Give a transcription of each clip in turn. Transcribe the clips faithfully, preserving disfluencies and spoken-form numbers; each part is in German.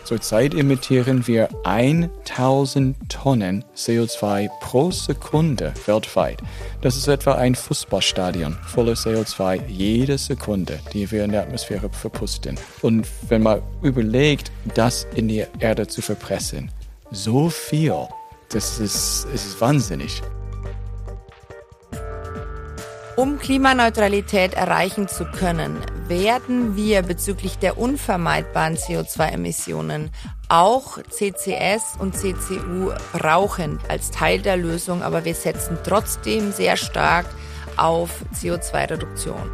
Zurzeit emittieren wir tausend Tonnen C O zwei pro Sekunde weltweit. Das ist etwa ein Fußballstadion voller C O zwei jede Sekunde, die wir in der Atmosphäre verpusten. Und wenn man überlegt, das in die Erde zu verpressen, so viel, das ist, das ist wahnsinnig. Um Klimaneutralität erreichen zu können, werden wir bezüglich der unvermeidbaren C O zwei Emissionen auch C C S und C C U brauchen als Teil der Lösung, aber wir setzen trotzdem sehr stark auf C O zwei Reduktion.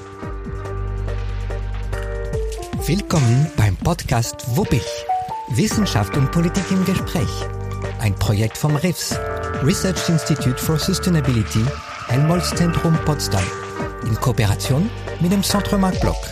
Willkommen beim Podcast Wuppig. Wissenschaft und Politik im Gespräch. Ein Projekt vom R I F S, Research Institute for Sustainability, Helmholtz-Zentrum Potsdam, in Kooperation mit dem Centre Marc Bloch.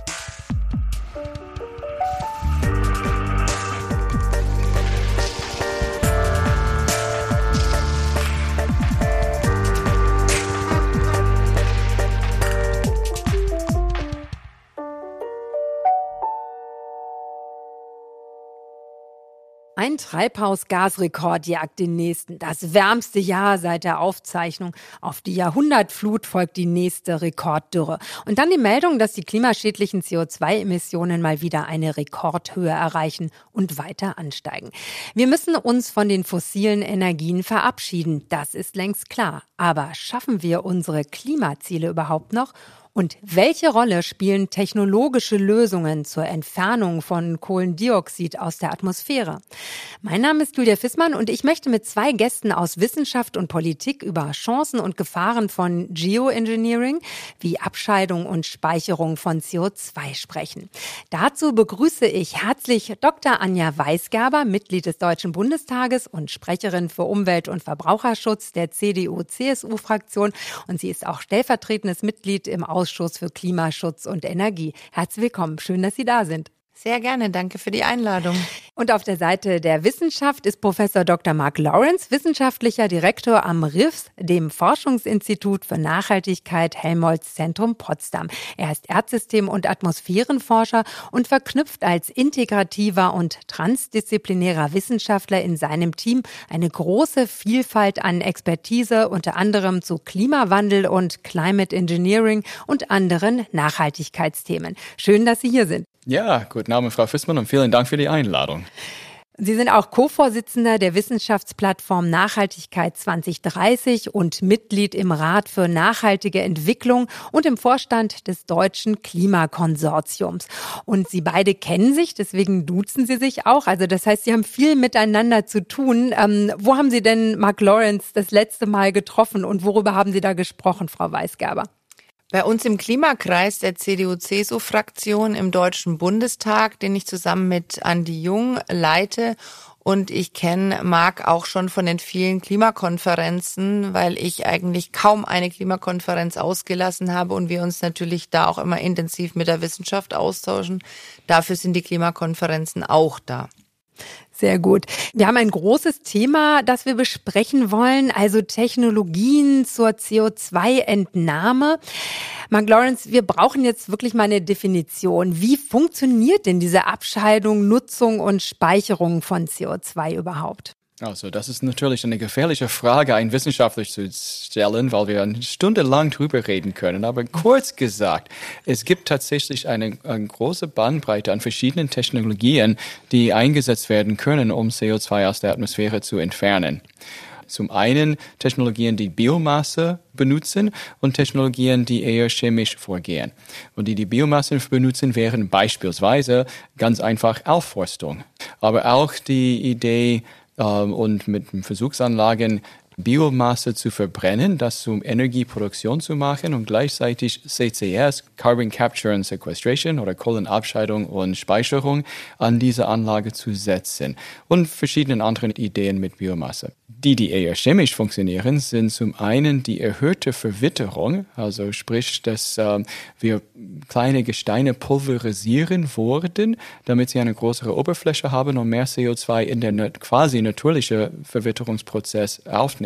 Ein Treibhausgasrekord jagt den nächsten. Das wärmste Jahr seit der Aufzeichnung. Auf die Jahrhundertflut folgt die nächste Rekorddürre. Und dann die Meldung, dass die klimaschädlichen C O zwei Emissionen mal wieder eine Rekordhöhe erreichen und weiter ansteigen. Wir müssen uns von den fossilen Energien verabschieden. Das ist längst klar. Aber schaffen wir unsere Klimaziele überhaupt noch? Und welche Rolle spielen technologische Lösungen zur Entfernung von Kohlendioxid aus der Atmosphäre? Mein Name ist Julia Fissmann und ich möchte mit zwei Gästen aus Wissenschaft und Politik über Chancen und Gefahren von Geoengineering wie Abscheidung und Speicherung von C O zwei sprechen. Dazu begrüße ich herzlich Doktor Anja Weisgerber, Mitglied des Deutschen Bundestages und Sprecherin für Umwelt- und Verbraucherschutz der C D U C S U-Fraktion. Und sie ist auch stellvertretendes Mitglied im Ausschuss für Klimaschutz und Energie. Herzlich willkommen, schön, dass Sie da sind. Sehr gerne, danke für die Einladung. Und auf der Seite der Wissenschaft ist Professor Doktor Mark Lawrence, wissenschaftlicher Direktor am R I F S, dem Forschungsinstitut für Nachhaltigkeit Helmholtz-Zentrum Potsdam. Er ist Erdsystem- und Atmosphärenforscher und verknüpft als integrativer und transdisziplinärer Wissenschaftler in seinem Team eine große Vielfalt an Expertise, unter anderem zu Klimawandel und Climate Engineering und anderen Nachhaltigkeitsthemen. Schön, dass Sie hier sind. Ja, guten Abend, Frau Fissmann, und vielen Dank für die Einladung. Sie sind auch Co-Vorsitzender der Wissenschaftsplattform Nachhaltigkeit zwanzig dreißig und Mitglied im Rat für nachhaltige Entwicklung und im Vorstand des Deutschen Klimakonsortiums. Und Sie beide kennen sich, deswegen duzen Sie sich auch. Also das heißt, Sie haben viel miteinander zu tun. Ähm, wo haben Sie denn Mark Lawrence das letzte Mal getroffen und worüber haben Sie da gesprochen, Frau Weisgerber? Bei uns im Klimakreis der C D U C S U-Fraktion im Deutschen Bundestag, den ich zusammen mit Andi Jung leite. Und ich kenne Marc auch schon von den vielen Klimakonferenzen, weil ich eigentlich kaum eine Klimakonferenz ausgelassen habe und wir uns natürlich da auch immer intensiv mit der Wissenschaft austauschen. Dafür sind die Klimakonferenzen auch da. Sehr gut. Wir haben ein großes Thema, das wir besprechen wollen, also Technologien zur C O zwei Entnahme. Mark Lawrence, wir brauchen jetzt wirklich mal eine Definition. Wie funktioniert denn diese Abscheidung, Nutzung und Speicherung von C O zwei überhaupt? Also das ist natürlich eine gefährliche Frage, einen Wissenschaftler zu stellen, weil wir eine Stunde lang drüber reden können. Aber kurz gesagt, es gibt tatsächlich eine, eine große Bandbreite an verschiedenen Technologien, die eingesetzt werden können, um C O zwei aus der Atmosphäre zu entfernen. Zum einen Technologien, die Biomasse benutzen und Technologien, die eher chemisch vorgehen. Und die, die Biomasse benutzen, wären beispielsweise ganz einfach Aufforstung. Aber auch die Idee, und mit Versuchsanlagen Biomasse zu verbrennen, das zum Energieproduktion zu machen und gleichzeitig C C S, Carbon Capture and Sequestration oder Kohlenabscheidung und Speicherung an diese Anlage zu setzen und verschiedene andere Ideen mit Biomasse. Die, die eher chemisch funktionieren, sind zum einen die erhöhte Verwitterung, also sprich, dass äh, wir kleine Gesteine pulverisieren wurden, damit sie eine größere Oberfläche haben und mehr C O zwei in der quasi natürlichen Verwitterungsprozess aufnehmen.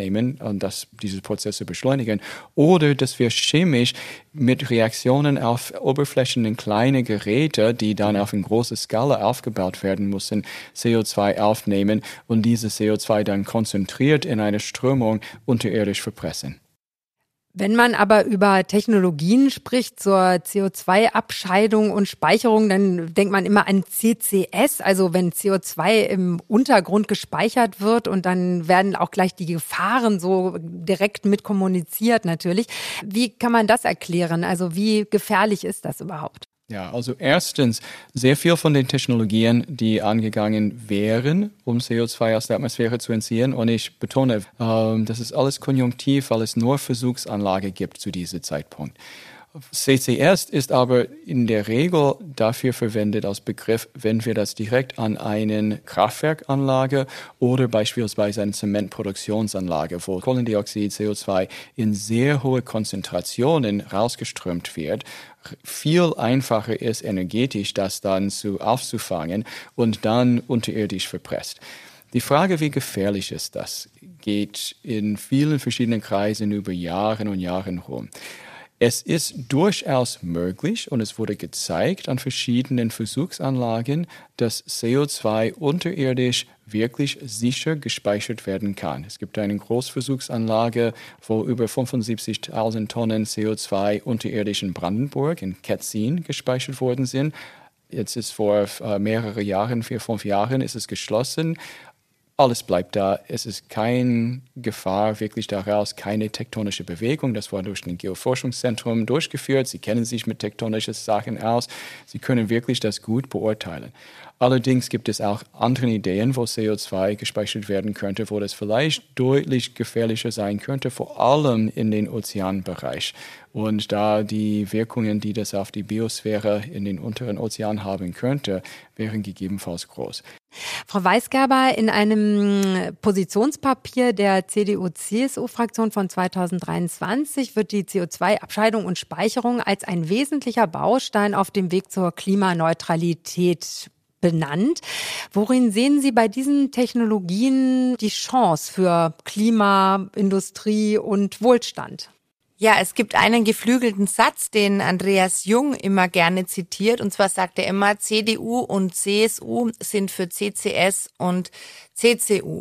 aufnehmen und das, diese Prozesse beschleunigen, oder dass wir chemisch mit Reaktionen auf Oberflächen in kleine Geräte, die dann auf eine große Skala aufgebaut werden müssen, C O zwei aufnehmen und dieses C O zwei dann konzentriert in eine Strömung unterirdisch verpressen. Wenn man aber über Technologien spricht zur C O zwei Abscheidung und Speicherung, dann denkt man immer an C C S, also wenn C O zwei im Untergrund gespeichert wird und dann werden auch gleich die Gefahren so direkt mit kommuniziert natürlich. Wie kann man das erklären? Also wie gefährlich ist das überhaupt? Ja, also erstens, sehr viel von den Technologien, die angegangen wären, um C O zwei aus der Atmosphäre zu entziehen. Und ich betone, ähm, das ist alles konjunktiv, weil es nur Versuchsanlage gibt zu diesem Zeitpunkt. C C S ist aber in der Regel dafür verwendet als Begriff, wenn wir das direkt an eine Kraftwerkanlage oder beispielsweise eine Zementproduktionsanlage, wo Kohlendioxid, C O zwei in sehr hohe Konzentrationen rausgeströmt wird, viel einfacher ist energetisch, das dann zu, aufzufangen und dann unterirdisch verpresst. Die Frage, wie gefährlich ist das, geht in vielen verschiedenen Kreisen über Jahre und Jahre rum. Es ist durchaus möglich und es wurde gezeigt an verschiedenen Versuchsanlagen, dass C O zwei unterirdisch wirklich sicher gespeichert werden kann. Es gibt eine Großversuchsanlage, wo über fünfundsiebzigtausend Tonnen C O zwei unterirdisch in Brandenburg, in Ketzin, gespeichert worden sind. Jetzt ist vor äh, mehreren Jahren, vier, fünf Jahren, ist es geschlossen. Alles bleibt da. Es ist keine Gefahr wirklich daraus, keine tektonische Bewegung. Das war durch ein Geoforschungszentrum durchgeführt. Sie kennen sich mit tektonischen Sachen aus. Sie können wirklich das gut beurteilen. Allerdings gibt es auch andere Ideen, wo C O zwei gespeichert werden könnte, wo das vielleicht deutlich gefährlicher sein könnte, vor allem in den Ozeanbereich. Und da die Wirkungen, die das auf die Biosphäre in den unteren Ozean haben könnte, wären gegebenenfalls groß. Frau Weisgerber, in einem Positionspapier der C D U-C S U-Fraktion von zweitausenddreiundzwanzig wird die C O zwei Abscheidung und Speicherung als ein wesentlicher Baustein auf dem Weg zur Klimaneutralität benannt. Worin sehen Sie bei diesen Technologien die Chance für Klima, Industrie und Wohlstand? Ja, es gibt einen geflügelten Satz, den Andreas Jung immer gerne zitiert. Und zwar sagt er immer, C D U und C S U sind für C C S und C C U.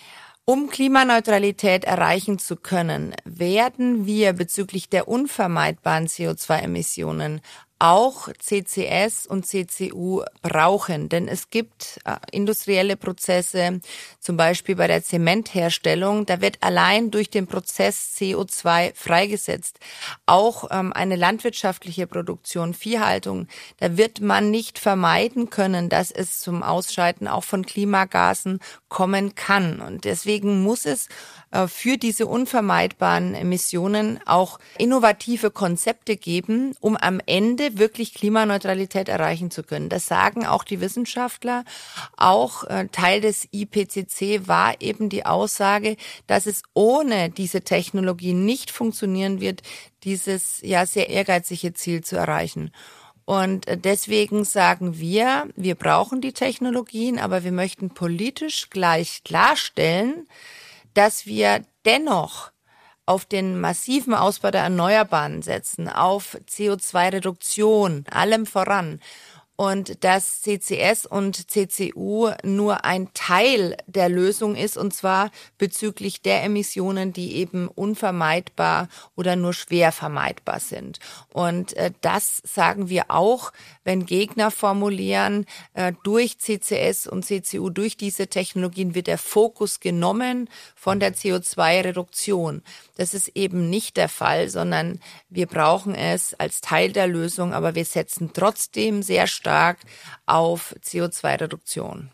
Um Klimaneutralität erreichen zu können, werden wir bezüglich der unvermeidbaren C O zwei Emissionen auch C C S und C C U brauchen. Denn es gibt äh, industrielle Prozesse, zum Beispiel bei der Zementherstellung, da wird allein durch den Prozess C O zwei freigesetzt. Auch ähm, eine landwirtschaftliche Produktion, Viehhaltung, da wird man nicht vermeiden können, dass es zum Ausscheiden auch von Klimagasen kommen kann. Und deswegen muss es äh, für diese unvermeidbaren Emissionen auch innovative Konzepte geben, um am Ende wirklich Klimaneutralität erreichen zu können. Das sagen auch die Wissenschaftler. Auch äh, Teil des I P C C war eben die Aussage, dass es ohne diese Technologie nicht funktionieren wird, dieses ja sehr ehrgeizige Ziel zu erreichen. Und deswegen sagen wir, wir brauchen die Technologien, aber wir möchten politisch gleich klarstellen, dass wir dennoch auf den massiven Ausbau der Erneuerbaren setzen, auf C O zwei Reduktion, allem voran. Und dass C C S und C C U nur ein Teil der Lösung ist, und zwar bezüglich der Emissionen, die eben unvermeidbar oder nur schwer vermeidbar sind. Und äh, das sagen wir auch, wenn Gegner formulieren, äh, durch C C S und C C U, durch diese Technologien wird der Fokus genommen von der C O zwei Reduktion. Das ist eben nicht der Fall, sondern wir brauchen es als Teil der Lösung, aber wir setzen trotzdem sehr stark auf C O zwei Reduktion.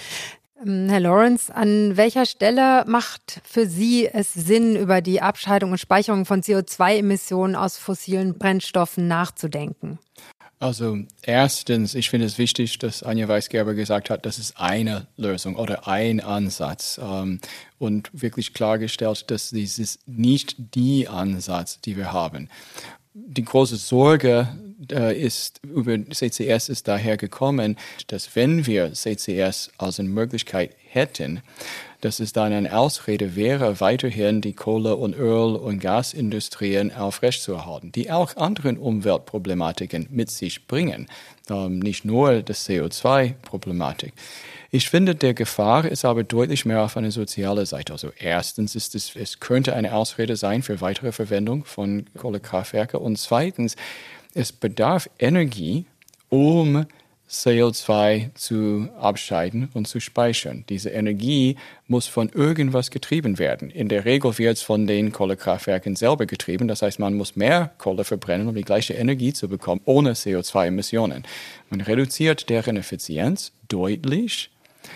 Herr Lawrence, an welcher Stelle macht für Sie es Sinn, über die Abscheidung und Speicherung von C O zwei Emissionen aus fossilen Brennstoffen nachzudenken? Also erstens, ich finde es wichtig, dass Anja Weisgerber gesagt hat, das ist eine Lösung oder ein Ansatz ähm, und wirklich klargestellt, dass dies ist nicht die Ansatz, die wir haben. Die große Sorge, äh, ist über C C S ist daher gekommen, dass wenn wir C C S als eine Möglichkeit hätten, dass es dann eine Ausrede wäre, weiterhin die Kohle- und Öl- und Gasindustrien aufrechtzuerhalten, die auch andere Umweltproblematiken mit sich bringen, ähm, nicht nur das C O zwei Problematik. Ich finde, der Gefahr ist aber deutlich mehr auf eine soziale Seite. Also erstens ist es, es könnte eine Ausrede sein für weitere Verwendung von Kohlekraftwerken und zweitens, es bedarf Energie, um C O zwei zu abscheiden und zu speichern. Diese Energie muss von irgendwas getrieben werden. In der Regel wird es von den Kohlekraftwerken selber getrieben. Das heißt, man muss mehr Kohle verbrennen, um die gleiche Energie zu bekommen, ohne C O zwei Emissionen. Man reduziert deren Effizienz deutlich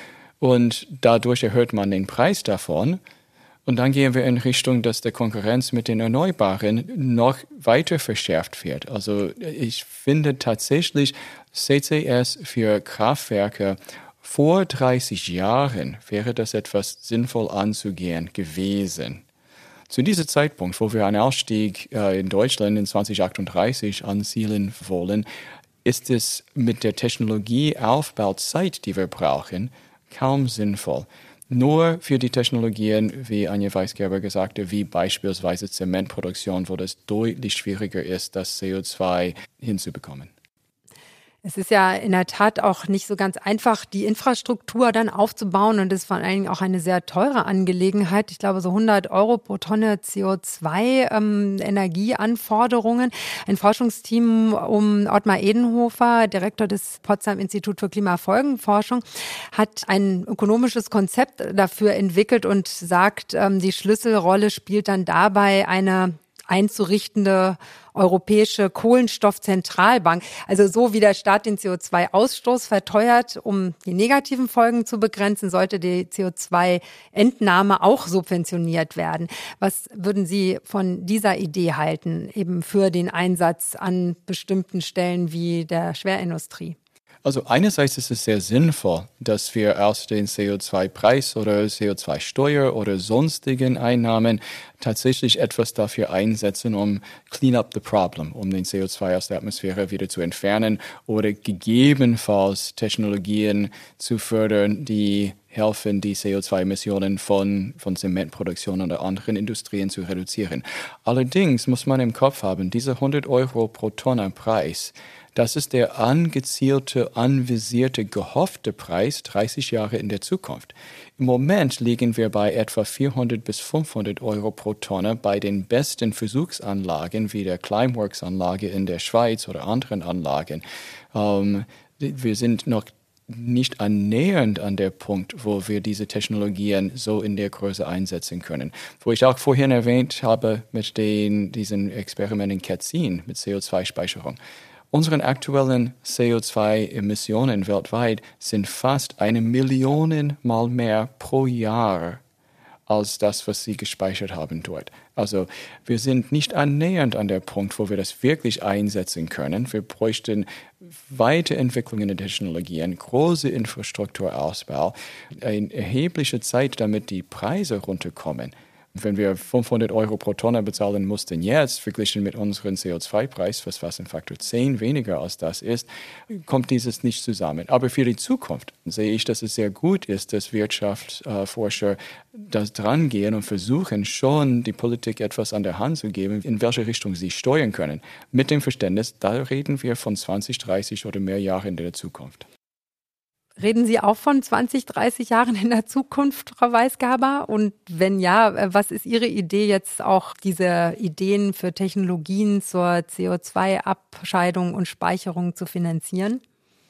und dadurch erhöht man den Preis davon. Und dann gehen wir in Richtung, dass die Konkurrenz mit den Erneuerbaren noch weiter verschärft wird. Also ich finde tatsächlich C C S für Kraftwerke vor dreißig Jahren wäre das etwas sinnvoll anzugehen gewesen. Zu diesem Zeitpunkt, wo wir einen Ausstieg äh, in Deutschland in zwanzig achtunddreißig anzielen wollen, ist es mit der Technologieaufbauzeit, die wir brauchen, kaum sinnvoll. Nur für die Technologien, wie Anja Weisgerber sagte, wie beispielsweise Zementproduktion, wo das deutlich schwieriger ist, das C O zwei hinzubekommen. Es ist ja in der Tat auch nicht so ganz einfach, die Infrastruktur dann aufzubauen und es ist vor allen Dingen auch eine sehr teure Angelegenheit. Ich glaube, so hundert Euro pro Tonne C O zwei ähm, Energieanforderungen. Ein Forschungsteam um Ottmar Edenhofer, Direktor des Potsdam Institut für Klimafolgenforschung, hat ein ökonomisches Konzept dafür entwickelt und sagt, ähm, die Schlüsselrolle spielt dann dabei eine einzurichtende europäische Kohlenstoffzentralbank. Also so wie der Staat den C O zwei Ausstoß verteuert, um die negativen Folgen zu begrenzen, sollte die C O zwei Entnahme auch subventioniert werden. Was würden Sie von dieser Idee halten, eben für den Einsatz an bestimmten Stellen wie der Schwerindustrie? Also einerseits ist es sehr sinnvoll, dass wir aus den C O zwei Preis oder C O zwei Steuer oder sonstigen Einnahmen tatsächlich etwas dafür einsetzen, um clean up the problem, um den C O zwei aus der Atmosphäre wieder zu entfernen oder gegebenenfalls Technologien zu fördern, die helfen, die C O zwei Emissionen von, von Zementproduktion oder anderen Industrien zu reduzieren. Allerdings muss man im Kopf haben, diese hundert Euro pro Tonne Preis, das ist der angezielte, anvisierte, gehoffte Preis dreißig Jahre in der Zukunft. Im Moment liegen wir bei etwa vierhundert bis fünfhundert Euro pro Tonne bei den besten Versuchsanlagen wie der Climeworks-Anlage in der Schweiz oder anderen Anlagen. Ähm, wir sind noch nicht annähernd an der Punkt, wo wir diese Technologien so in der Größe einsetzen können. Wo ich auch vorhin erwähnt habe mit den, diesen Experimenten Ketzin mit C O zwei Speicherung. Unsere aktuellen C O zwei Emissionen weltweit sind fast eine Million Mal mehr pro Jahr als das, was sie gespeichert haben dort. Also wir sind nicht annähernd an der Punkt, wo wir das wirklich einsetzen können. Wir bräuchten Weiterentwicklungen in Technologien, große Infrastrukturausbau, eine erhebliche Zeit, damit die Preise runterkommen. Wenn wir fünfhundert Euro pro Tonne bezahlen mussten jetzt, verglichen mit unserem C O zwei Preis, was fast ein Faktor zehn weniger als das ist, kommt dieses nicht zusammen. Aber für die Zukunft sehe ich, dass es sehr gut ist, dass Wirtschaftsforscher das dran gehen und versuchen, schon die Politik etwas an der Hand zu geben, in welche Richtung sie steuern können. Mit dem Verständnis, da reden wir von zwanzig, dreißig oder mehr Jahren in der Zukunft. Reden Sie auch von zwanzig, dreißig Jahren in der Zukunft, Frau Weisgerber? Und wenn ja, was ist Ihre Idee jetzt auch, diese Ideen für Technologien zur C O zwei Abscheidung und Speicherung zu finanzieren?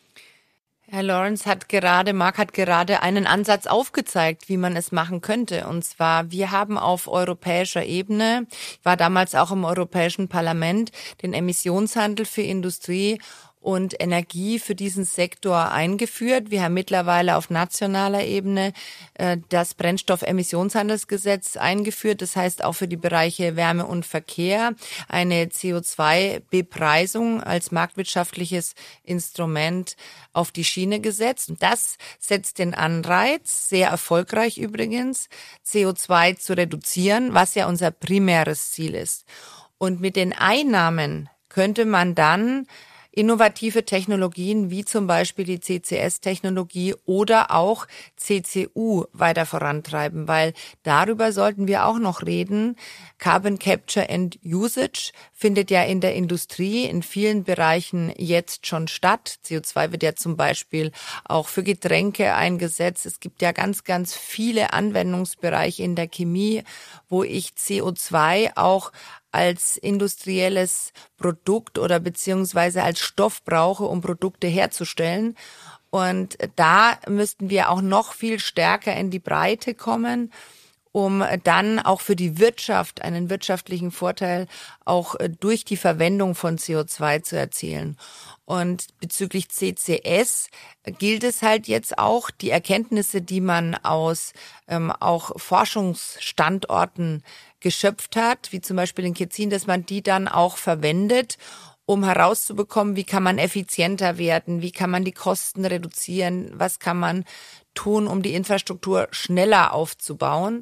Herr Lawrence hat gerade, Marc hat gerade einen Ansatz aufgezeigt, wie man es machen könnte. Und zwar, wir haben auf europäischer Ebene, ich war damals auch im Europäischen Parlament, den Emissionshandel für Industrie und Energie für diesen Sektor eingeführt. Wir haben mittlerweile auf nationaler Ebene äh, das Brennstoffemissionshandelsgesetz eingeführt. Das heißt auch für die Bereiche Wärme und Verkehr eine C O zwei Bepreisung als marktwirtschaftliches Instrument auf die Schiene gesetzt. Das setzt den Anreiz, sehr erfolgreich übrigens, C O zwei zu reduzieren, was ja unser primäres Ziel ist. Und mit den Einnahmen könnte man dann innovative Technologien wie zum Beispiel die C C S-Technologie oder auch C C U weiter vorantreiben, weil darüber sollten wir auch noch reden. Carbon Capture and Usage findet ja in der Industrie in vielen Bereichen jetzt schon statt. C O zwei wird ja zum Beispiel auch für Getränke eingesetzt. Es gibt ja ganz, ganz viele Anwendungsbereiche in der Chemie, wo ich C O zwei auch als industrielles Produkt oder beziehungsweise als Stoff brauche, um Produkte herzustellen. Und da müssten wir auch noch viel stärker in die Breite kommen, um dann auch für die Wirtschaft einen wirtschaftlichen Vorteil auch durch die Verwendung von C O zwei zu erzielen. Und bezüglich C C S gilt es halt jetzt auch, die Erkenntnisse, die man aus ähm, auch Forschungsstandorten geschöpft hat, wie zum Beispiel in Kitzin, dass man die dann auch verwendet, um herauszubekommen, wie kann man effizienter werden, wie kann man die Kosten reduzieren, was kann man tun, um die Infrastruktur schneller aufzubauen.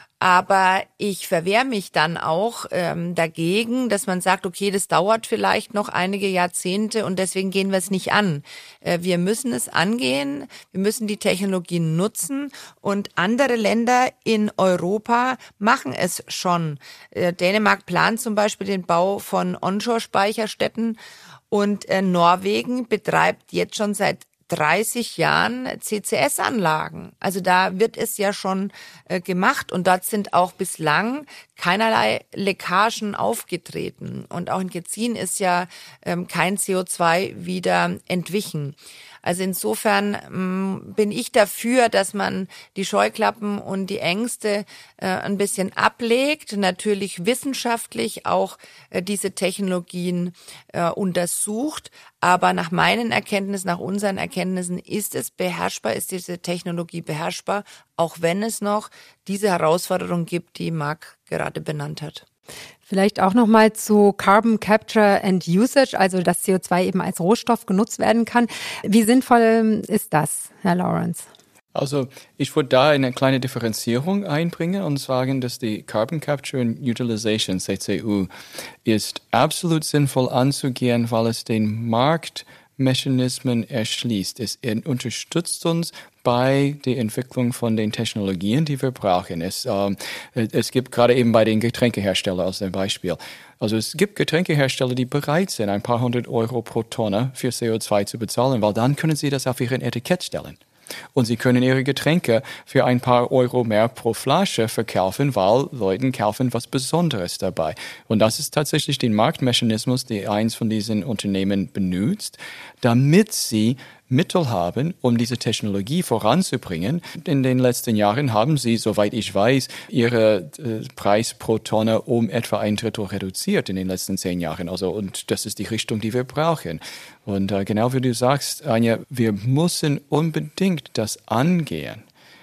Aber ich verwehre mich dann auch ähm, dagegen, dass man sagt, okay, das dauert vielleicht noch einige Jahrzehnte und deswegen gehen wir es nicht an. Äh, wir müssen es angehen, wir müssen die Technologien nutzen und andere Länder in Europa machen es schon. Äh, Dänemark plant zum Beispiel den Bau von Onshore-Speicherstätten und äh, Norwegen betreibt jetzt schon seit dreißig Jahren C C S-Anlagen. Also da wird es ja schon äh, gemacht und dort sind auch bislang keinerlei Leckagen aufgetreten. Und auch in Kitzin ist ja ähm, kein C O zwei wieder entwichen. Also insofern ähm, bin ich dafür, dass man die Scheuklappen und die Ängste äh, ein bisschen ablegt, natürlich wissenschaftlich auch äh, diese Technologien äh, untersucht. Aber nach meinen Erkenntnissen, nach unseren Erkenntnissen ist es beherrschbar, ist diese Technologie beherrschbar, auch wenn es noch diese Herausforderung gibt, die Marc gerade benannt hat. Vielleicht auch nochmal zu Carbon Capture and Usage, also dass C O zwei eben als Rohstoff genutzt werden kann. Wie sinnvoll ist das, Herr Lawrence? Also ich würde da eine kleine Differenzierung einbringen und sagen, dass die Carbon Capture and Utilization, C C U, ist absolut sinnvoll anzugehen, weil es den Marktmechanismen erschließt. Es unterstützt uns bei der Entwicklung von den Technologien, die wir brauchen. Es, äh, es gibt gerade eben bei den Getränkeherstellern als ein Beispiel. Also es gibt Getränkehersteller, die bereit sind, ein paar hundert Euro pro Tonne für C O zwei zu bezahlen, weil dann können sie das auf ihren Etikett stellen. Und sie können ihre Getränke für ein paar Euro mehr pro Flasche verkaufen, weil Leute kaufen was Besonderes dabei. Und das ist tatsächlich der Marktmechanismus, den eins von diesen Unternehmen benutzt, damit sie Mittel haben, um diese Technologie voranzubringen. In den letzten Jahren haben sie, soweit ich weiß, ihre äh, Preis pro Tonne um etwa ein Drittel reduziert in den letzten zehn Jahren. Also, und das ist die Richtung, die wir brauchen. Und äh, genau wie du sagst, Anja, wir müssen unbedingt das angehen,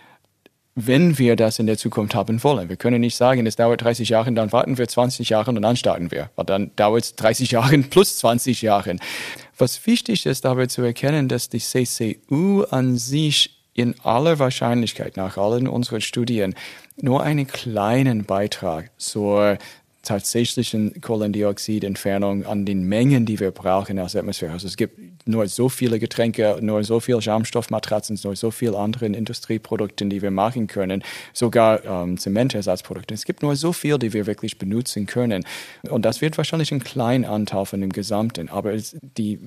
wenn wir das in der Zukunft haben wollen. Wir können nicht sagen, es dauert dreißig Jahre, dann warten wir zwanzig Jahre und dann starten wir. Weil dann dauert es dreißig Jahre plus zwanzig Jahre. Was wichtig ist, dabei zu erkennen, dass die C C U an sich in aller Wahrscheinlichkeit nach allen unseren Studien nur einen kleinen Beitrag zur tatsächlichen Kohlendioxidentfernung an den Mengen, die wir brauchen aus der Atmosphäre. Also es gibt nur so viele Getränke, nur so viel Schaumstoffmatratzen, nur so viele andere Industrieprodukte, die wir machen können, sogar ähm, Zementersatzprodukte. Es gibt nur so viel, die wir wirklich benutzen können. Und das wird wahrscheinlich ein kleiner Anteil von dem Gesamten. Aber es, die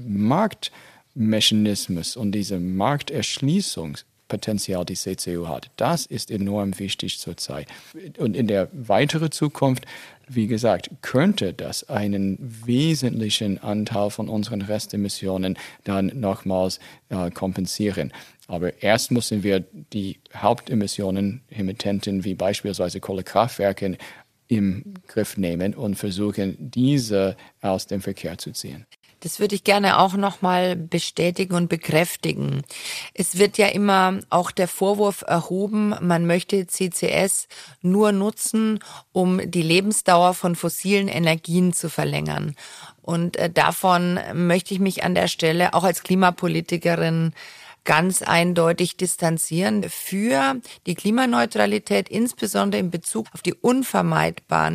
Marktmechanismus und diese Markterschließung Potenzial, die C C U hat. Das ist enorm wichtig zurzeit. Und in der weiteren Zukunft, wie gesagt, könnte das einen wesentlichen Anteil von unseren Restemissionen dann nochmals äh, kompensieren. Aber erst müssen wir die Hauptemissionen, Emittenten wie beispielsweise Kohlekraftwerke, im Griff nehmen und versuchen, diese aus dem Verkehr zu ziehen. Das würde ich gerne auch nochmal bestätigen und bekräftigen. Es wird ja immer auch der Vorwurf erhoben, man möchte C C S nur nutzen, um die Lebensdauer von fossilen Energien zu verlängern. Und davon möchte ich mich an der Stelle auch als Klimapolitikerin ganz eindeutig distanzieren. Für die Klimaneutralität, insbesondere in Bezug auf die unvermeidbaren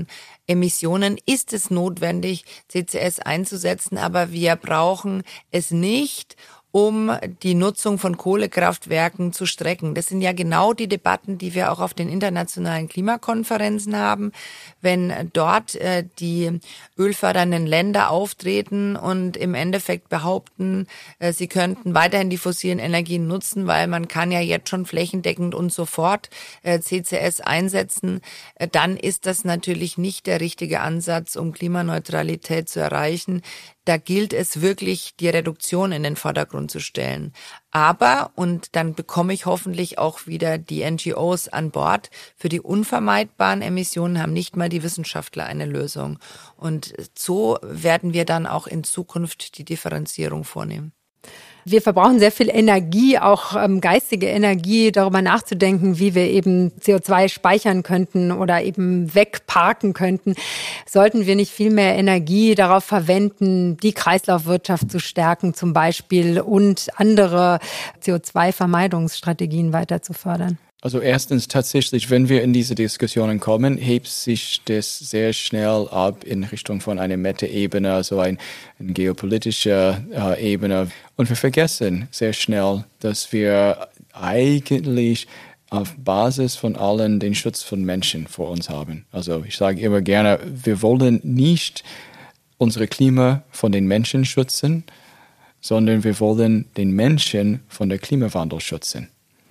Emissionen ist es notwendig, C C S einzusetzen, aber wir brauchen es nicht, um die Nutzung von Kohlekraftwerken zu strecken. Das sind ja genau die Debatten, die wir auch auf den internationalen Klimakonferenzen haben. Wenn dort äh, die ölfördernden Länder auftreten und im Endeffekt behaupten, äh, sie könnten weiterhin die fossilen Energien nutzen, weil man kann ja jetzt schon flächendeckend und sofort äh, C C S einsetzen, äh, dann ist das natürlich nicht der richtige Ansatz, um Klimaneutralität zu erreichen. Da gilt es wirklich, die Reduktion in den Vordergrund zu stellen. Aber, und dann bekomme ich hoffentlich auch wieder die N G Os an Bord, für die unvermeidbaren Emissionen haben nicht mal die Wissenschaftler eine Lösung. Und so werden wir dann auch in Zukunft die Differenzierung vornehmen. Wir verbrauchen sehr viel Energie, auch ähm, geistige Energie, darüber nachzudenken, wie wir eben C O zwei speichern könnten oder eben wegparken könnten. Sollten wir nicht viel mehr Energie darauf verwenden, die Kreislaufwirtschaft zu stärken zum Beispiel und andere C O zwei Vermeidungsstrategien weiter zu fördern? Also erstens tatsächlich, wenn wir in diese Diskussionen kommen, hebt sich das sehr schnell ab in Richtung von einer Meta-Ebene, also ein, eine geopolitische äh, Ebene. Und wir vergessen sehr schnell, dass wir eigentlich auf Basis von allen den Schutz von Menschen vor uns haben. Also ich sage immer gerne, wir wollen nicht unsere Klima von den Menschen schützen, sondern wir wollen den Menschen von der Klimawandel schützen.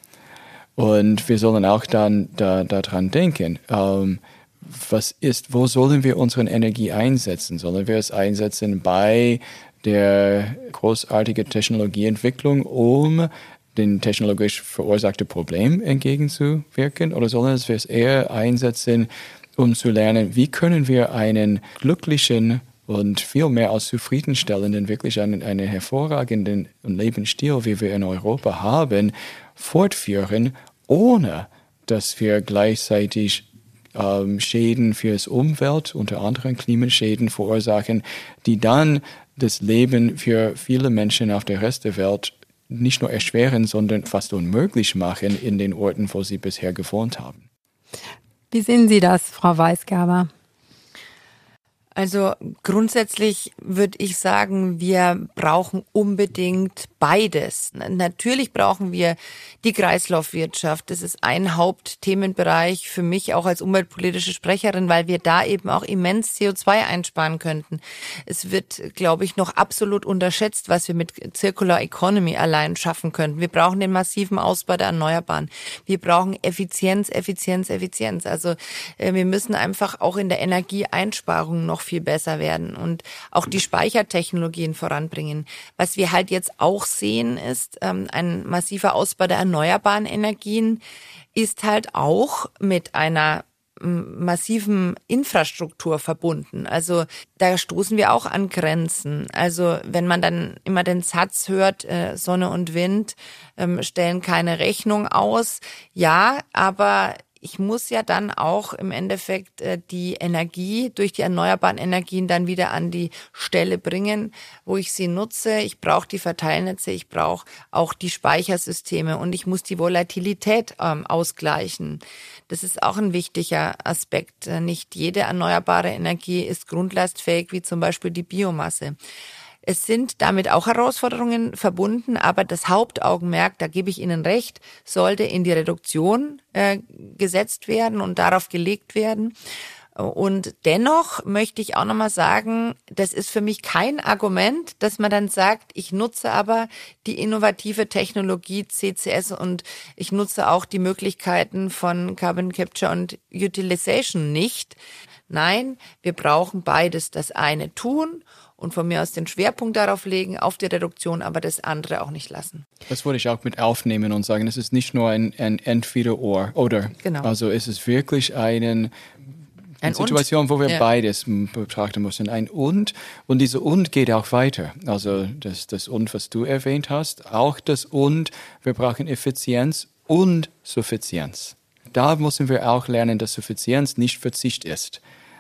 Und wir sollen auch dann da, daran denken, ähm, was ist, wo sollen wir unsere Energie einsetzen? Sollen wir es einsetzen bei der großartigen Technologieentwicklung, um den technologisch verursachten Problem entgegenzuwirken? Oder sollen wir es eher einsetzen, um zu lernen, wie können wir einen glücklichen und viel mehr als zufriedenstellenden, wirklich einen, einen hervorragenden Lebensstil, wie wir in Europa haben, fortführen, ohne dass wir gleichzeitig ähm, Schäden für das Umwelt, unter anderem Klimaschäden verursachen, die dann das Leben für viele Menschen auf der Rest der Welt nicht nur erschweren, sondern fast unmöglich machen in den Orten, wo sie bisher gewohnt haben. Wie sehen Sie das, Frau Weisgerber? Also grundsätzlich würde ich sagen, wir brauchen unbedingt beides. Natürlich brauchen wir die Kreislaufwirtschaft. Das ist ein Hauptthemenbereich für mich auch als umweltpolitische Sprecherin, weil wir da eben auch immens C O zwei einsparen könnten. Es wird, glaube ich, noch absolut unterschätzt, was wir mit Circular Economy allein schaffen könnten. Wir brauchen den massiven Ausbau der Erneuerbaren. Wir brauchen Effizienz, Effizienz, Effizienz. Also äh, wir müssen einfach auch in der Energieeinsparung noch viel besser werden und auch die Speichertechnologien voranbringen. Was wir halt jetzt auch sehen, ist ähm, ein massiver Ausbau der erneuerbaren Energien, ist halt auch mit einer m, massiven Infrastruktur verbunden. Also da stoßen wir auch an Grenzen. Also wenn man dann immer den Satz hört, äh, Sonne und Wind ähm, stellen keine Rechnung aus, ja, aber ich muss ja dann auch im Endeffekt äh, die Energie durch die erneuerbaren Energien dann wieder an die Stelle bringen, wo ich sie nutze. Ich brauche die Verteilnetze, ich brauche auch die Speichersysteme und ich muss die Volatilität ähm, ausgleichen. Das ist auch ein wichtiger Aspekt. Nicht jede erneuerbare Energie ist grundlastfähig, wie zum Beispiel die Biomasse. Es sind damit auch Herausforderungen verbunden, aber das Hauptaugenmerk, da gebe ich Ihnen recht, sollte in die Reduktion äh, gesetzt werden und darauf gelegt werden. Und dennoch möchte ich auch nochmal sagen, das ist für mich kein Argument, dass man dann sagt, ich nutze aber die innovative Technologie C C S und ich nutze auch die Möglichkeiten von Carbon Capture und Utilization nicht. Nein, wir brauchen beides. Das eine tun und von mir aus den Schwerpunkt darauf legen, auf die Reduktion, aber das andere auch nicht lassen. Das würde ich auch mit aufnehmen und sagen, es ist nicht nur ein, ein Entweder-Or, oder. Genau. Also es ist wirklich einen, eine ein Situation, und. wo wir ja. beides betrachten müssen. Ein Und und diese Und geht auch weiter. Also das, das Und, was du erwähnt hast, auch das Und, wir brauchen Effizienz und Suffizienz. Da müssen wir auch lernen, dass Suffizienz nicht Verzicht ist.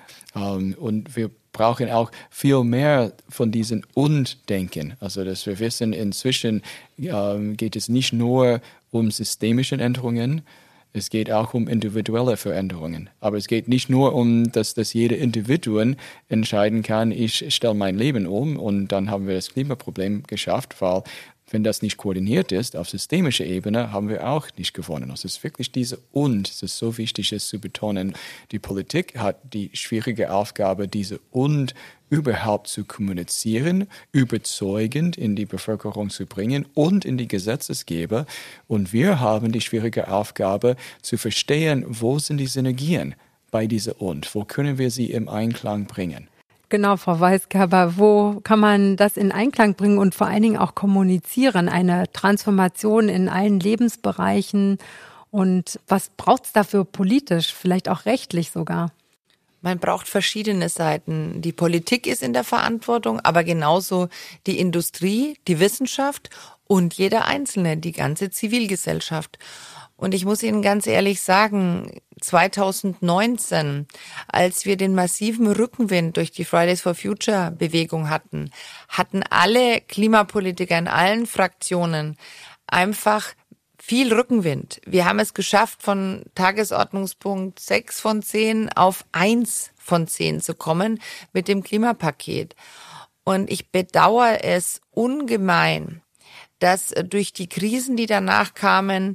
Um, und wir brauchen auch viel mehr von diesen Und-Denken. Also, dass wir wissen, inzwischen ähm, geht es nicht nur um systemische Änderungen, Es geht auch um individuelle Veränderungen. Aber es geht nicht nur um, dass, dass jede Individuum entscheiden kann, ich stelle mein Leben um und dann haben wir das Klimaproblem geschafft, weil wenn das nicht koordiniert ist, auf systemischer Ebene, haben wir auch nicht gewonnen. Es ist wirklich diese Und, es ist so wichtig, es zu betonen. Die Politik hat die schwierige Aufgabe, diese Und überhaupt zu kommunizieren, überzeugend in die Bevölkerung zu bringen und in die Gesetzesgeber. Und wir haben die schwierige Aufgabe, zu verstehen, wo sind die Synergien bei dieser Und, wo können wir sie im Einklang bringen. Genau, Frau Weisgerber, wo kann man das in Einklang bringen und vor allen Dingen auch kommunizieren, eine Transformation in allen Lebensbereichen? Und was braucht es dafür politisch, vielleicht auch rechtlich sogar? Man braucht verschiedene Seiten. Die Politik ist in der Verantwortung, aber genauso die Industrie, die Wissenschaft und jeder Einzelne, die ganze Zivilgesellschaft. Und ich muss Ihnen ganz ehrlich sagen, zwanzig neunzehn, als wir den massiven Rückenwind durch die Fridays for Future Bewegung hatten, hatten alle Klimapolitiker in allen Fraktionen einfach viel Rückenwind. Wir haben es geschafft, von Tagesordnungspunkt sechs von zehn auf eins von zehn zu kommen mit dem Klimapaket. Und ich bedauere es ungemein, dass durch die Krisen, die danach kamen,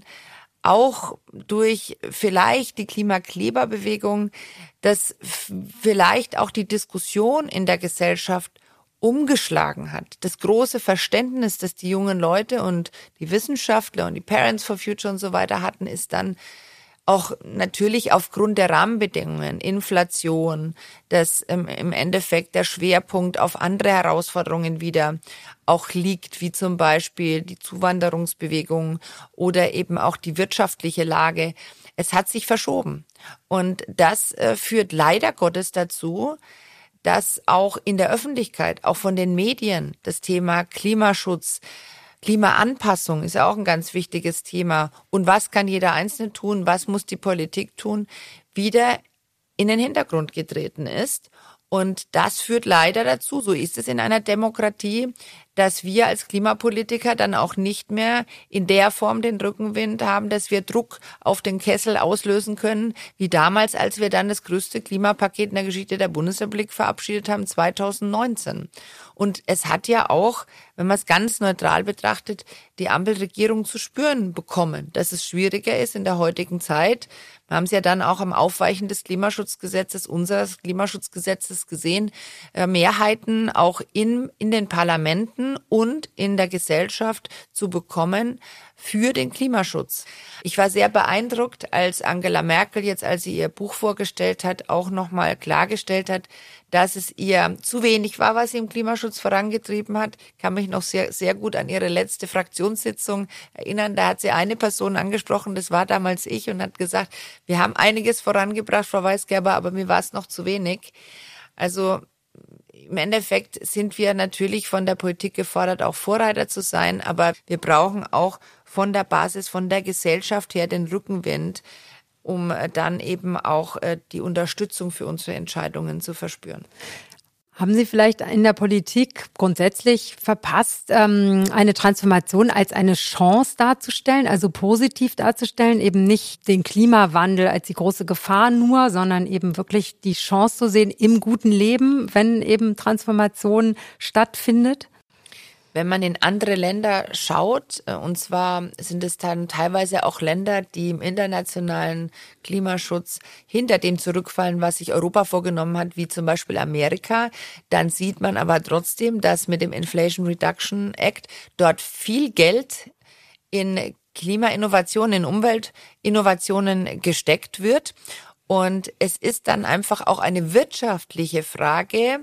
auch durch vielleicht die Klimakleberbewegung, dass vielleicht auch die Diskussion in der Gesellschaft umgeschlagen hat. Das große Verständnis, das die jungen Leute und die Wissenschaftler und die Parents for Future und so weiter hatten, ist dann auch natürlich aufgrund der Rahmenbedingungen, Inflation, dass ähm, im Endeffekt der Schwerpunkt auf andere Herausforderungen wieder auch liegt, wie zum Beispiel die Zuwanderungsbewegung oder eben auch die wirtschaftliche Lage. Es hat sich verschoben. Und das äh, führt leider Gottes dazu, dass auch in der Öffentlichkeit, auch von den Medien, das Thema Klimaschutz, Klimaanpassung ist ja auch ein ganz wichtiges Thema. Und was kann jeder Einzelne tun? Was muss die Politik tun? Wieder in den Hintergrund getreten ist. Und das führt leider dazu, so ist es in einer Demokratie, dass wir als Klimapolitiker dann auch nicht mehr in der Form den Rückenwind haben, dass wir Druck auf den Kessel auslösen können, wie damals, als wir dann das größte Klimapaket in der Geschichte der Bundesrepublik verabschiedet haben, zwanzig neunzehn. Und es hat ja auch, wenn man es ganz neutral betrachtet, die Ampelregierung zu spüren bekommen, dass es schwieriger ist in der heutigen Zeit. Wir haben es ja dann auch am Aufweichen des Klimaschutzgesetzes, unseres Klimaschutzgesetzes gesehen, Mehrheiten auch in, in den Parlamenten und in der Gesellschaft zu bekommen für den Klimaschutz. Ich war sehr beeindruckt, als Angela Merkel jetzt, als sie ihr Buch vorgestellt hat, auch nochmal klargestellt hat, dass es ihr zu wenig war, was sie im Klimaschutz vorangetrieben hat. Ich kann mich noch sehr, sehr gut an ihre letzte Fraktionssitzung erinnern. Da hat sie eine Person angesprochen, das war damals ich, und hat gesagt, wir haben einiges vorangebracht, Frau Weisgerber, aber mir war es noch zu wenig. Also im Endeffekt sind wir natürlich von der Politik gefordert, auch Vorreiter zu sein, aber wir brauchen auch von der Basis, von der Gesellschaft her den Rückenwind, um dann eben auch die Unterstützung für unsere Entscheidungen zu verspüren. Haben Sie vielleicht in der Politik grundsätzlich verpasst, eine Transformation als eine Chance darzustellen, also positiv darzustellen, eben nicht den Klimawandel als die große Gefahr nur, sondern eben wirklich die Chance zu sehen im guten Leben, wenn eben Transformation stattfindet? Wenn man in andere Länder schaut, und zwar sind es dann teilweise auch Länder, die im internationalen Klimaschutz hinter dem zurückfallen, was sich Europa vorgenommen hat, wie zum Beispiel Amerika, dann sieht man aber trotzdem, dass mit dem Inflation Reduction Act dort viel Geld in Klimainnovationen, in Umweltinnovationen gesteckt wird. Und es ist dann einfach auch eine wirtschaftliche Frage,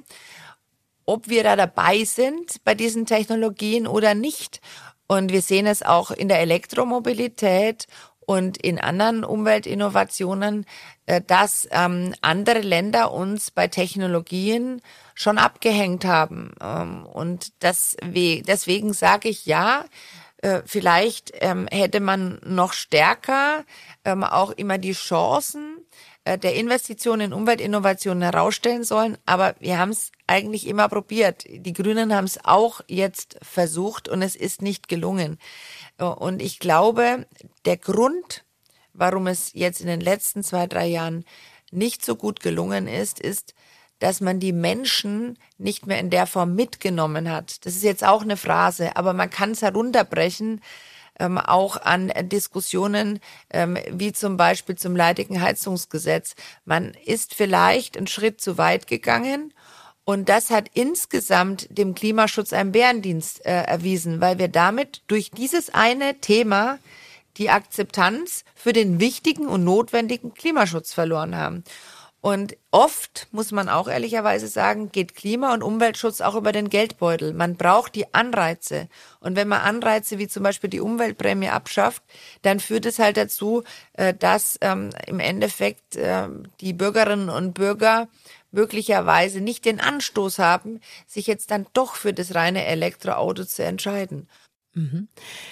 ob wir da dabei sind bei diesen Technologien oder nicht. Und wir sehen es auch in der Elektromobilität und in anderen Umweltinnovationen, dass ähm, andere Länder uns bei Technologien schon abgehängt haben. Ähm, und das, deswegen sage ich ja, äh, vielleicht ähm, hätte man noch stärker ähm, auch immer die Chancen der Investitionen in Umweltinnovationen herausstellen sollen, aber wir haben es eigentlich immer probiert. Die Grünen haben es auch jetzt versucht und es ist nicht gelungen. Und ich glaube, der Grund, warum es jetzt in den letzten zwei, drei Jahren nicht so gut gelungen ist, ist, dass man die Menschen nicht mehr in der Form mitgenommen hat. Das ist jetzt auch eine Phrase, aber man kann es herunterbrechen, ähm, auch an Diskussionen, ähm, wie zum Beispiel zum leidigen Heizungsgesetz. Man ist vielleicht einen Schritt zu weit gegangen und das hat insgesamt dem Klimaschutz einen Bärendienst äh, erwiesen, weil wir damit durch dieses eine Thema die Akzeptanz für den wichtigen und notwendigen Klimaschutz verloren haben. Und oft, muss man auch ehrlicherweise sagen, geht Klima- und Umweltschutz auch über den Geldbeutel. Man braucht die Anreize. Und wenn man Anreize wie zum Beispiel die Umweltprämie abschafft, dann führt es halt dazu, dass ähm, im Endeffekt äh, die Bürgerinnen und Bürger möglicherweise nicht den Anstoß haben, sich jetzt dann doch für das reine Elektroauto zu entscheiden. Mhm.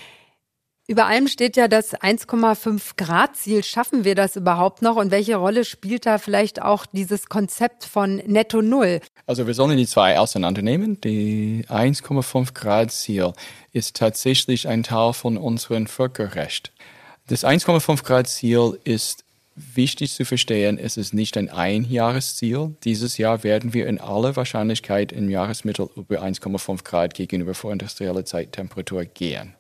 Über allem steht ja das eins Komma fünf Grad Ziel. Schaffen wir das überhaupt noch? Und welche Rolle spielt da vielleicht auch dieses Konzept von Netto Null? Also wir sollen die zwei auseinandernehmen. Die eins Komma fünf Grad Ziel ist tatsächlich ein Teil von unserem Völkerrecht. Das eins Komma fünf Grad Ziel ist wichtig zu verstehen, es ist nicht ein Einjahresziel. Dieses Jahr werden wir in aller Wahrscheinlichkeit im Jahresmittel über eins Komma fünf Grad gegenüber vorindustrieller Zeittemperatur gehen.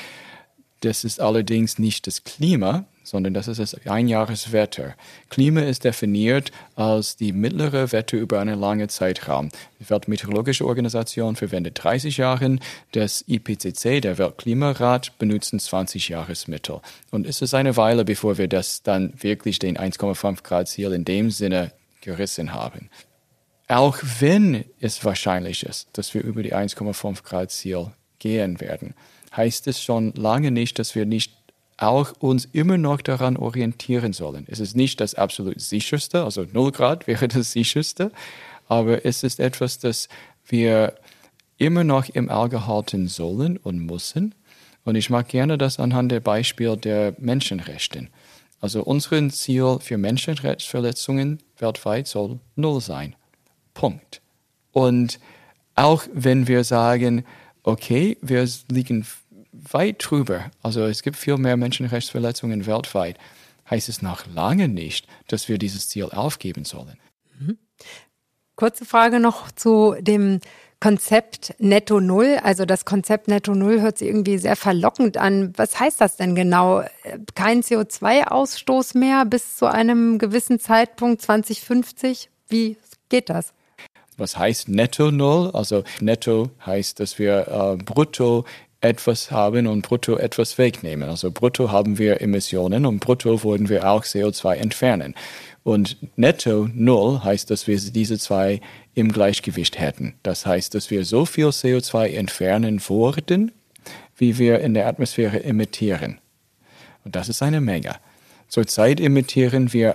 Das ist allerdings nicht das Klima, sondern das ist das Einjahreswetter. Klima ist definiert als die mittlere Wetter über einen langen Zeitraum. Die Weltmeteorologische Organisation verwendet dreißig Jahre, das I P C C, der Weltklimarat, benutzt zwanzig Jahresmittel. Und es ist eine Weile, bevor wir das dann wirklich den eins Komma fünf Grad Ziel in dem Sinne gerissen haben. Auch wenn es wahrscheinlich ist, dass wir über die eins Komma fünf Grad Ziel gehen werden, heißt es schon lange nicht, dass wir nicht auch uns immer noch daran orientieren sollen. Es ist nicht das absolut sicherste, also null Grad wäre das sicherste, aber es ist etwas, das wir immer noch im Auge halten sollen und müssen. Und ich mag gerne das anhand der Beispiele der Menschenrechte. Also unser Ziel für Menschenrechtsverletzungen weltweit soll null sein. Punkt. Und auch wenn wir sagen, okay, wir liegen weit drüber, also es gibt viel mehr Menschenrechtsverletzungen weltweit, heißt es noch lange nicht, dass wir dieses Ziel aufgeben sollen. Mhm. Kurze Frage noch zu dem Konzept Netto Null. Also das Konzept Netto Null hört sich irgendwie sehr verlockend an. Was heißt das denn genau? Kein C O zwei Ausstoß mehr bis zu einem gewissen Zeitpunkt zwanzig fünfzig? Wie geht das? Was heißt Netto Null? Also Netto heißt, dass wir äh, brutto etwas haben und brutto etwas wegnehmen. Also brutto haben wir Emissionen und brutto würden wir auch C O zwei entfernen. Und Netto Null heißt, dass wir diese zwei im Gleichgewicht hätten. Das heißt, dass wir so viel C O zwei entfernen würden, wie wir in der Atmosphäre emittieren. Und das ist eine Menge. Zurzeit emittieren wir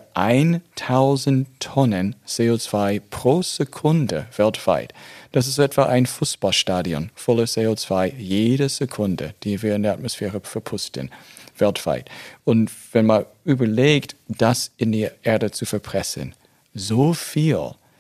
tausend Tonnen C O zwei pro Sekunde weltweit. Das ist etwa ein Fußballstadion voller C O zwei jede Sekunde, die wir in der Atmosphäre verpusten, weltweit. Und wenn man überlegt, das in die Erde zu verpressen, so viel,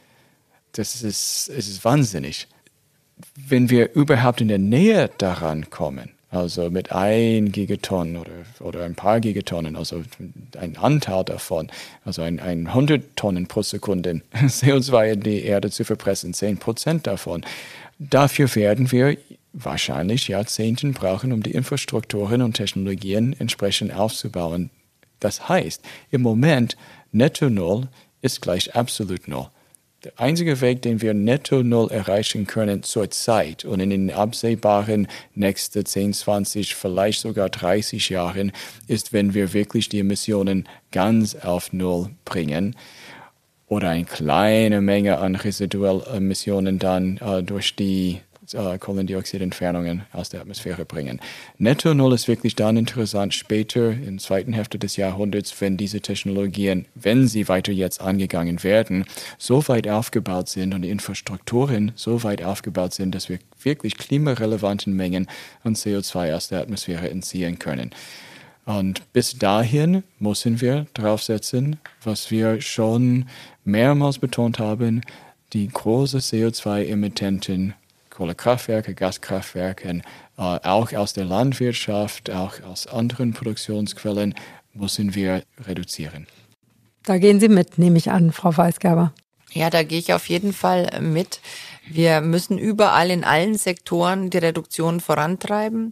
das ist, es ist wahnsinnig. Wenn wir überhaupt in der Nähe daran kommen, also mit ein Gigaton oder, oder ein paar Gigatonnen, also ein Anteil davon, also ein, ein hundert Tonnen pro Sekunde C O zwei in die Erde zu verpressen, zehn Prozent davon. Dafür werden wir wahrscheinlich Jahrzehnte brauchen, um die Infrastrukturen und Technologien entsprechend aufzubauen. Das heißt, im Moment Netto Null ist gleich absolut Null. Der einzige Weg, den wir Netto Null erreichen können zurzeit und in den absehbaren nächsten zehn, zwanzig, vielleicht sogar dreißig Jahren, ist, wenn wir wirklich die Emissionen ganz auf Null bringen oder eine kleine Menge an residuellen Emissionen dann äh, durch die äh, Kohlendioxidentfernungen aus der Atmosphäre bringen. Netto Null ist wirklich dann interessant später, in der zweiten Hälfte des Jahrhunderts, wenn diese Technologien, wenn sie weiter jetzt angegangen werden, so weit aufgebaut sind und die Infrastrukturen so weit aufgebaut sind, dass wir wirklich klimarelevanten Mengen an C O zwei aus der Atmosphäre entziehen können. Und bis dahin müssen wir draufsetzen, was wir schon mehrmals betont haben, die großen C O zwei Emittenten, Kohlekraftwerke, Gaskraftwerke, äh, auch aus der Landwirtschaft, auch aus anderen Produktionsquellen, müssen wir reduzieren. Da gehen Sie mit, nehme ich an, Frau Weisgerber. Ja, da gehe ich auf jeden Fall mit. Wir müssen überall in allen Sektoren die Reduktion vorantreiben.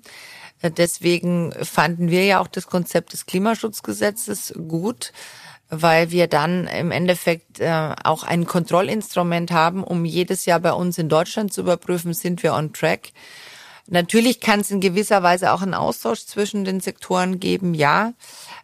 Deswegen fanden wir ja auch das Konzept des Klimaschutzgesetzes gut, weil wir dann im Endeffekt äh, auch ein Kontrollinstrument haben, um jedes Jahr bei uns in Deutschland zu überprüfen, sind wir on track. Natürlich kann es in gewisser Weise auch einen Austausch zwischen den Sektoren geben, ja.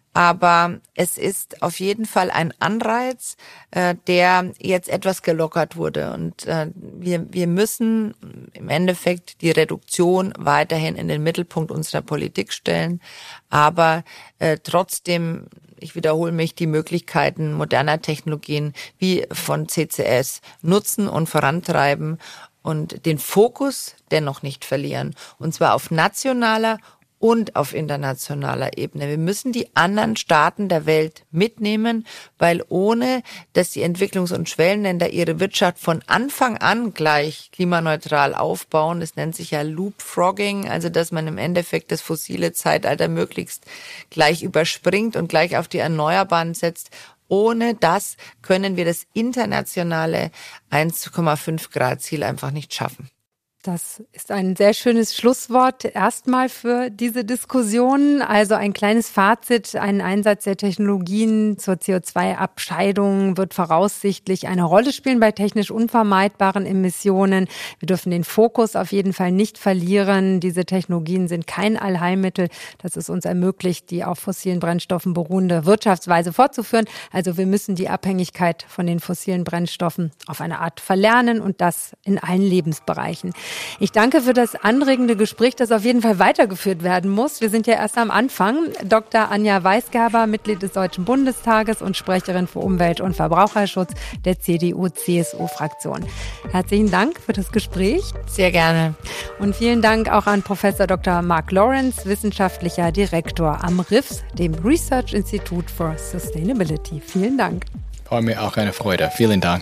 Aber es ist auf jeden Fall ein Anreiz, äh, der jetzt etwas gelockert wurde. Und äh, wir, wir müssen im Endeffekt die Reduktion weiterhin in den Mittelpunkt unserer Politik stellen. Aber äh, trotzdem, ich wiederhole mich, die Möglichkeiten moderner Technologien wie von C C S nutzen und vorantreiben und den Fokus dennoch nicht verlieren. Und zwar auf nationaler und auf internationaler Ebene. Wir müssen die anderen Staaten der Welt mitnehmen, weil ohne, dass die Entwicklungs- und Schwellenländer ihre Wirtschaft von Anfang an gleich klimaneutral aufbauen, das nennt sich ja Loopfrogging, also dass man im Endeffekt das fossile Zeitalter möglichst gleich überspringt und gleich auf die Erneuerbaren setzt. Ohne das können wir das internationale eins Komma fünf Grad Ziel einfach nicht schaffen. Das ist ein sehr schönes Schlusswort erstmal für diese Diskussion. Also ein kleines Fazit, ein Einsatz der Technologien zur C O zwei Abscheidung wird voraussichtlich eine Rolle spielen bei technisch unvermeidbaren Emissionen. Wir dürfen den Fokus auf jeden Fall nicht verlieren. Diese Technologien sind kein Allheilmittel, das es uns ermöglicht, die auf fossilen Brennstoffen beruhende Wirtschaftsweise fortzuführen. Also wir müssen die Abhängigkeit von den fossilen Brennstoffen auf eine Art verlernen und das in allen Lebensbereichen. Ich danke für das anregende Gespräch, das auf jeden Fall weitergeführt werden muss. Wir sind ja erst am Anfang. Doktor Anja Weisgerber, Mitglied des Deutschen Bundestages und Sprecherin für Umwelt- und Verbraucherschutz der C D U C S U-Fraktion. Herzlichen Dank für das Gespräch. Sehr gerne. Und vielen Dank auch an Professor Doktor Mark Lawrence, wissenschaftlicher Direktor am R I F S, dem Research Institute for Sustainability. Vielen Dank. War mir auch eine Freude. Vielen Dank.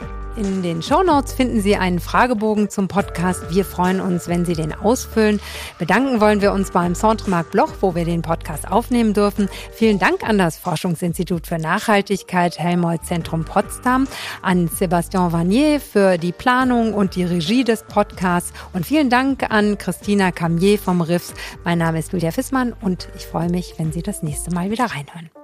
In den Shownotes finden Sie einen Fragebogen zum Podcast. Wir freuen uns, wenn Sie den ausfüllen. Bedanken wollen wir uns beim Centre Marc Bloch, wo wir den Podcast aufnehmen dürfen. Vielen Dank an das Forschungsinstitut für Nachhaltigkeit Helmholtz-Zentrum Potsdam, an Sébastien Vanier für die Planung und die Regie des Podcasts und vielen Dank an Christina Camier vom R I F S. Mein Name ist Julia Fissmann und ich freue mich, wenn Sie das nächste Mal wieder reinhören.